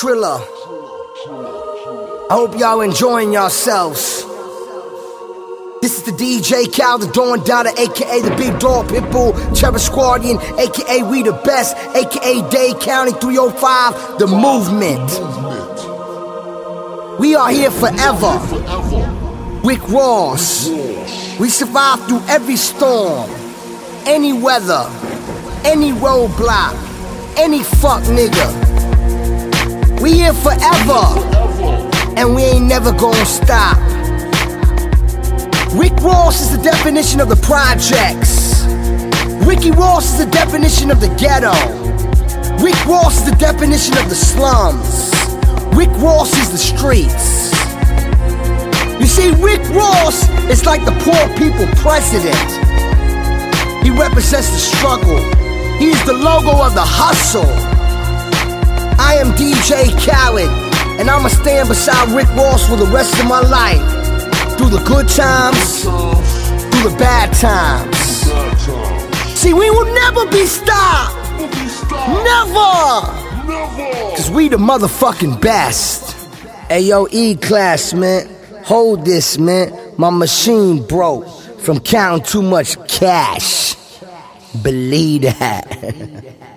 Triller. I hope y'all enjoying yourselves. This is the DJ Cal, the Dawn Dada, aka the Big Dog Pitbull, Cherish Guardian, aka We the Best, aka Dade County 305, The Movement. We are here forever. Rick Ross. We survived through every storm, any weather, any roadblock, any fuck nigga. We here forever, and we ain't never gonna stop. Rick Ross is the definition of the projects. Ricky Ross is the definition of the ghetto. Rick Ross is the definition of the slums. Rick Ross is the streets. You see, Rick Ross is like the poor people president. He represents the struggle. He's the logo of the hustle. I am DJ Khaled, and I'ma stand beside Rick Ross for the rest of my life. Through the good times, through the bad times. See, we will never be stopped. Never. Cause we the motherfucking best. Hey yo, E-Class, man. Hold this, man. My machine broke from counting too much cash. Believe that.